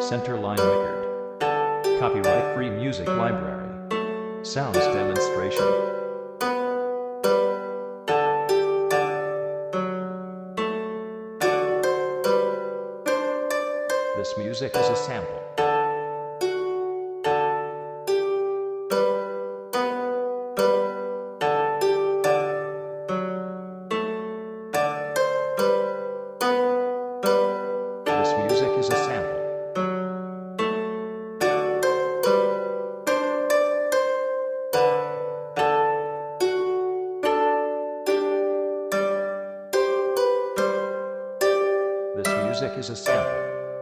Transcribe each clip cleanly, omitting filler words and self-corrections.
Centerline Wickard. Copyright Free Music Library. Sounds Demonstration. This music is a sample. This music is a sample. This music is a sample.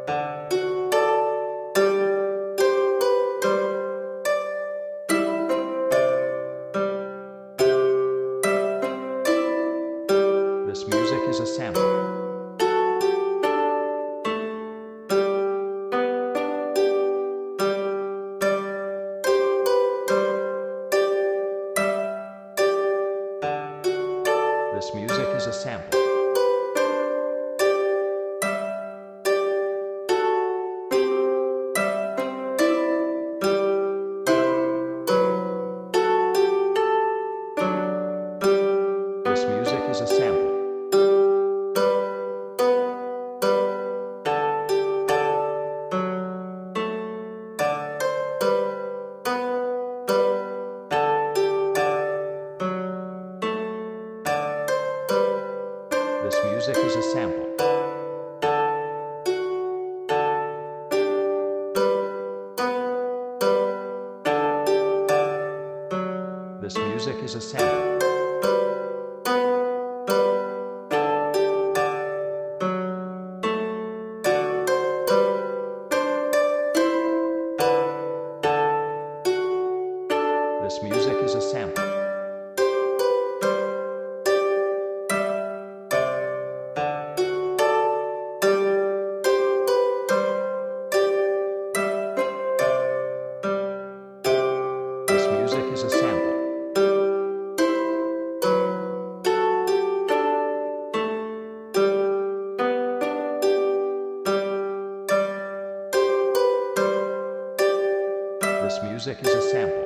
This music is a sample. This music is a sample. This music is a sample. This music is a sample. This music is a sample. This music is a sample. This music is a sample. This music is a sample.